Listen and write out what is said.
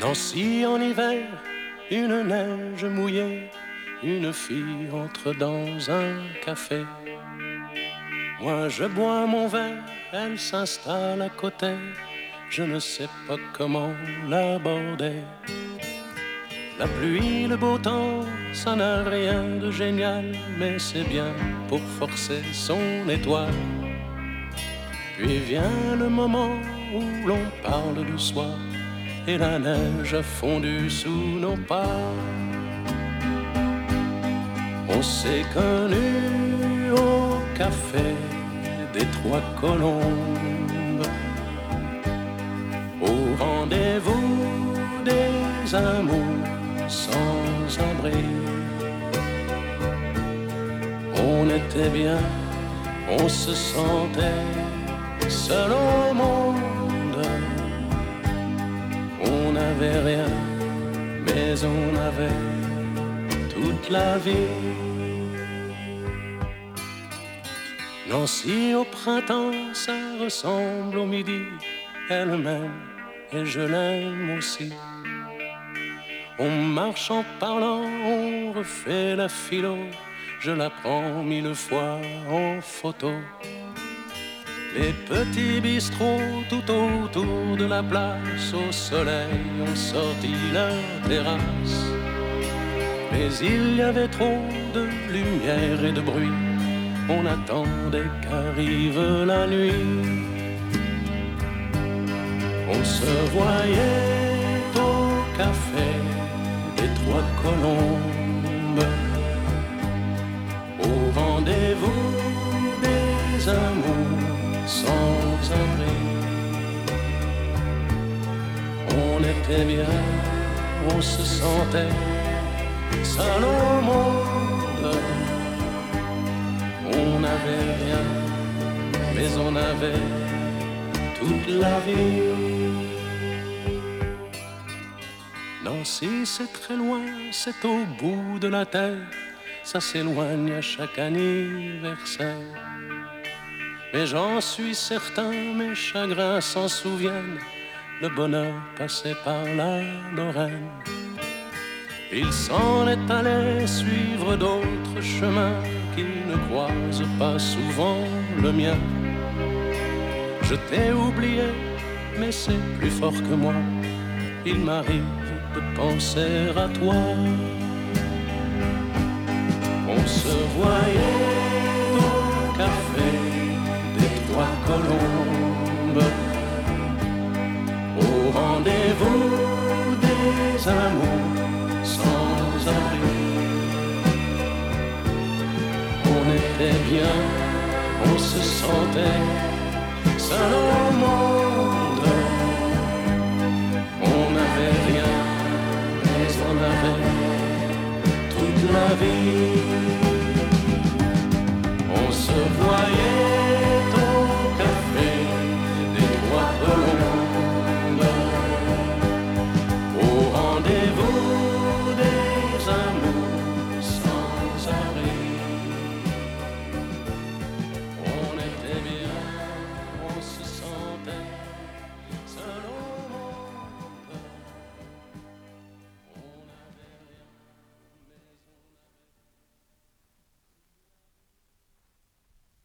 Nancy en hiver, une neige mouillée, une fille entre dans un café. Moi je bois mon verre, elle s'installe à côté, je ne sais pas comment l'aborder. La pluie, le beau temps, ça n'a rien de génial, mais c'est bien pour forcer son étoile. Puis vient le moment où l'on parle du soir, et la neige a fondu sous nos pas. On s'est connus au café des Trois Colombes, au rendez-vous des amours sans abri. On était bien, on se sentait seul au monde. On n'avait rien, mais on avait toute la vie. Nancy au printemps, ça ressemble au midi. Elle m'aime et je l'aime aussi. On marche en parlant, on refait la philo. Je la prends 1000 fois en photo. Les petits bistrots tout autour de la place, au soleil ont sorti leur terrasse. Mais il y avait trop de lumière et de bruit, on attendait qu'arrive la nuit. On se voyait au café des Trois Colombes, au rendez-vous des amours sans abri. On était bien, on se sentait seul au monde. On n'avait rien, mais on avait toute la vie. Nancy, c'est très loin, c'est au bout de la terre. Ça s'éloigne à chaque anniversaire. Mais j'en suis certain, mes chagrins s'en souviennent. Le bonheur passait par la Lorraine. Il s'en est allé suivre d'autres chemins qui ne croisent pas souvent le mien. Je t'ai oublié, mais c'est plus fort que moi. Il m'arrive de penser à toi. On se voyait au café des Trois Colombes, au rendez-vous des amours sans abri. On était bien, on se sentait seul au monde. On n'avait rien, mais on avait toute la vie.